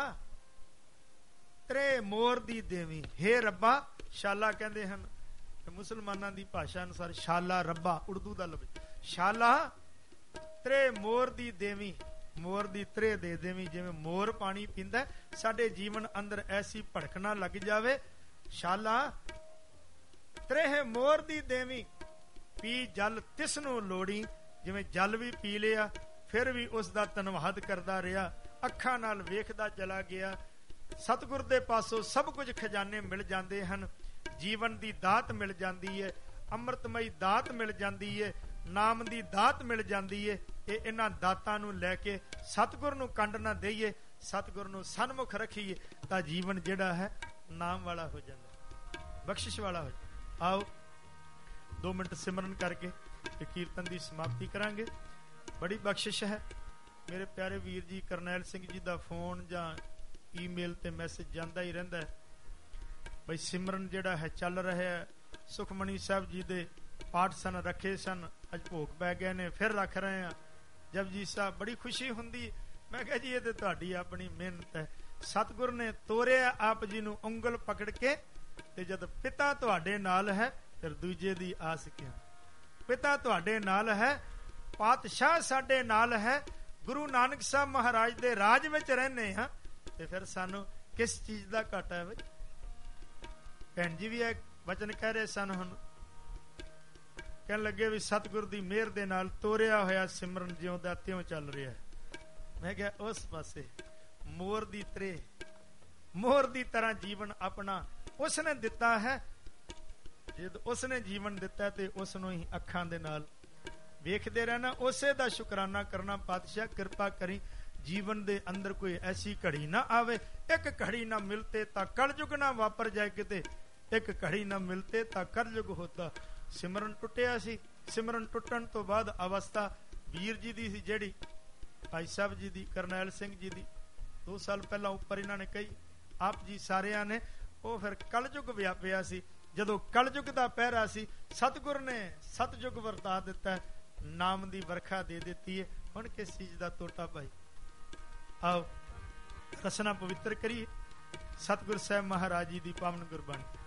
ਤਰੇ ਮੋਰ ਦੀ ਦੇਵੀ। ਹੇ ਰੱਬਾ, ਸ਼ਾਲਾ ਕਹਿੰਦੇ ਹਨ ਮੁਸਲਮਾਨਾਂ ਦੀ ਭਾਸ਼ਾ ਅਨੁਸਾਰ, ਸ਼ਾਲਾ ਰੱਬਾ ਉਰਦੂ ਦਾ ਲਫ਼ਜ਼, ਸ਼ਾਲਾ ਤਰੇ ਮੋਰ ਦੀ ਦੇਵੀ, ਮੋਰ ਦੀ ਤਰੇ ਦੇ ਦੇਵੀ। ਜਿਵੇਂ ਮੋਰ ਪਾਣੀ ਪੀਂਦਾ, ਸਾਡੇ ਜੀਵਨ ਅੰਦਰ ਐਸੀ ਭੜਕ ਨਾ ਲੱਗ ਜਾਵੇ। ਸ਼ਾਲਾ ਤਰੇ ਮੋਰ ਦੀ ਦੇਵੀ, ਪੀ ਜਲ ਤਿਸ ਨੂੰ ਲੋੜੀ। ਜਿਵੇਂ ਜਲ ਵੀ ਪੀ ਲਿਆ, ਫਿਰ ਵੀ ਉਸ ਦਾ ਧੰਨਵਾਦ ਕਰਦਾ ਰਿਹਾ, ਅੱਖਾਂ ਨਾਲ ਵੇਖਦਾ ਚਲਾ ਗਿਆ। ਸਤਿਗੁਰ ਦੇ ਪਾਸੋਂ ਸਭ ਕੁਝ ਖਜ਼ਾਨੇ ਮਿਲ ਜਾਂਦੇ ਹਨ, ਜੀਵਨ ਦੀ ਦਾਤ ਮਿਲ ਜਾਂਦੀ ਹੈ, ਅੰਮ੍ਰਿਤਮਈ ਦਾਤ ਮਿਲ ਜਾਂਦੀ ਹੈ, ਨਾਮ ਦੀ ਦਾਤ ਮਿਲ ਜਾਂਦੀ ਹੈ। ਇਹ ਇਹਨਾਂ ਦਾਤਾਂ ਨੂੰ ਲੈ ਕੇ ਸਤਿਗੁਰ ਨੂੰ ਕੰਡ ਨਾ ਦੇਈਏ, ਸਤਿਗੁਰ ਨੂੰ ਸਨਮੁਖ ਰੱਖੀਏ, ਤਾਂ ਜੀਵਨ ਜਿਹੜਾ ਹੈ ਨਾਮ ਵਾਲਾ ਹੋ ਜਾਂਦਾ, ਬਖਸ਼ਿਸ਼ ਵਾਲਾ ਹੋ ਜਾਂਦਾ। ਆਓ 2 ਮਿੰਟ ਸਿਮਰਨ ਕਰਕੇ ਤੇ ਕੀਰਤਨ ਦੀ ਸਮਾਪਤੀ ਕਰਾਂਗੇ। ਬੜੀ ਬਖਸ਼ਿਸ਼ ਹੈ। ਮੇਰੇ ਪਿਆਰੇ ਵੀਰ ਜੀ ਕਰਨੈਲ ਸਿੰਘ ਜੀ ਦਾ ਫੋਨ ਜਾਂ ਈਮੇਲ ਤੇ ਮੈਸੇਜ ਜਾਂਦਾ ਹੀ ਰਹਿੰਦਾ ਹੈ ਬਈ ਸਿਮਰਨ ਜਿਹੜਾ ਹੈ ਚੱਲ ਰਿਹਾ। ਸੁਖਮਣੀ ਸਾਹਿਬ ਜੀ ਦੇ ਪਾਠ ਸਨ, ਰੱਖੇ ਸਨ, ਅੱਜ ਭੋਗ ਪੈ ਗਏ ਨੇ, ਫਿਰ ਰੱਖ ਰਹੇ ਆ। ਜਪਜੀ ਸਾਹਿਬ ਬੜੀ ਖੁਸ਼ੀ ਹੁੰਦੀ। ਮੈਂ ਕਿਹਾ ਜੀ ਇਹ ਤੇ ਤੁਹਾਡੀ ਆਪਣੀ ਮਿਹਨਤ ਹੈ। ਸਤਿਗੁਰ ਨੇ ਤੋਰਿਆ ਆਪ ਜੀ ਨੂੰ ਉਂਗਲ ਪਕੜ ਕੇ, ਤੇ ਜਦ ਪਿਤਾ ਤੁਹਾਡੇ ਨਾਲ ਹੈ ਫਿਰ ਦੂਜੇ ਦੀ ਆਸ ਕਿਉਂ। ਪਿਤਾ ਤੁਹਾਡੇ ਨਾਲ ਹੈ, ਪਾਤਸ਼ਾਹ ਸਾਡੇ ਨਾਲ ਹੈ, ਗੁਰੂ ਨਾਨਕ ਸਾਹਿਬ ਮਹਾਰਾਜ ਦੇ ਰਾਜ ਵਿੱਚ ਰਹਿੰਦੇ ਹਾਂ, ਤੇ ਫਿਰ ਸਾਨੂੰ ਕਿਸ ਚੀਜ਼ ਦਾ ਘਾਟਾ ਹੈ। ਬਈ ਭੈਣ ਜੀ ਵੀ ਇਹ ਵਚਨ ਕਹਿ ਰਹੇ ਸਨ, ਹੁਣ ਕਹਿਣ ਲੱਗੇ ਵੀ ਸਤਿਗੁਰ ਦੀ ਮਿਹਰ ਦੇ ਨਾਲ ਤੋਰਿਆ ਹੋਇਆ ਸਿਮਰਨ ਜਿਉਂ ਦਾ ਤਿਉਂ ਚੱਲ ਰਿਹਾ ਹੈ। ਮੈਂ ਕਿਹਾ ਉਸ ਪਾਸੇ ਮੋਰ ਦੀ ਤਰੇ, ਮੋਰ ਦੀ ਤਰ੍ਹਾਂ ਜੀਵਨ ਆਪਣਾ ਉਸਨੇ ਦਿੱਤਾ ਹੈ। ਜਦ ਉਸਨੇ ਜੀਵਨ ਦਿੱਤਾ ਤੇ ਉਸ ਨੂੰ ਹੀ ਅੱਖਾਂ ਦੇ ਨਾਲ ਵੇਖਦੇ ਰਹਿਣਾ, ਉਸੇ ਦਾ ਸ਼ੁਕਰਾਨਾ ਕਰਨਾ। ਪਾਤਸ਼ਾਹ ਕਿਰਪਾ ਕਰੀ ਜੀਵਨ ਦੇ ਅੰਦਰ ਕੋਈ ਐਸੀ ਘੜੀ ਨਾ ਆਵੇ, ਇੱਕ ਘੜੀ ਨਾ ਮਿਲਤੇ ਤਾਂ ਕਲਯੁਗ ਨਾ ਵਾਪਰ ਜਾਏ ਕਿਤੇ, ਇੱਕ ਘੜੀ ਨਾ ਮਿਲਤੇ ਤਾਂ ਕਲਯੁਗ ਹੋਤਾ। ਸਿਮਰਨ ਟੁੱਟਿਆ ਸੀ। ਸਿਮਰਨ ਟੁੱਟਣ ਤੋਂ ਬਾਅਦ ਅਵਸਥਾ ਵੀਰ ਜੀ ਦੀ ਸੀ, ਜਿਹੜੀ ਭਾਈ ਸਾਹਿਬ ਜੀ ਦੀ, ਕਰਨੈਲ ਸਿੰਘ ਜੀ ਦੀ 2 ਸਾਲ ਪਹਿਲਾਂ ਉੱਪਰ ਇਹਨਾਂ ਨੇ ਕਹੀ, ਆਪ ਜੀ ਸਾਰਿਆਂ ਨੇ, ਉਹ ਫਿਰ ਕਲਯੁਗ ਵਿਆਪਿਆ ਸੀ। ਜਦੋਂ ਕਲਯੁਗ ਦਾ ਪਹਿਰਾ ਸੀ, ਸਤਿਗੁਰ ਨੇ ਸਤਯੁਗ ਵਰਤਾ ਦਿੱਤਾ, ਨਾਮ ਦੀ ਵਰਖਾ ਦੇ ਦਿੱਤੀ ਹੈ। ਹੁਣ ਕਿਸ ਚੀਜ਼ ਦਾ ਟੋਟਾ ਭਾਈ। ਆਓ ਰਸਨਾ ਪਵਿੱਤਰ ਕਰੀਏ। ਸਤਿਗੁਰ ਸਾਹਿਬ ਮਹਾਰਾਜ ਜੀ ਦੀ ਪਾਵਨ ਗੁਰਬਾਣੀ।